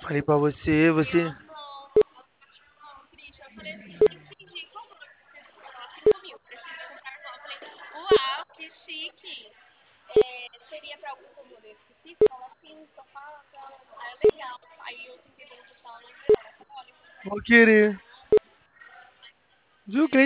Falei pra você, Aí você. ela, não, Christian. Eu falei assim, entendi. Qual o valor que você disse? Ela, 5 mil. Prefiro comprar só. Eu falei, uau, que chique. Seria pra algum modelo específico? Ela, sim, sofá, cama. Aí, legal. Aí eu tentei perguntar o nome dela. Ela falou, olha, eu vou Vou entrar em contato querer. com ela. Viu que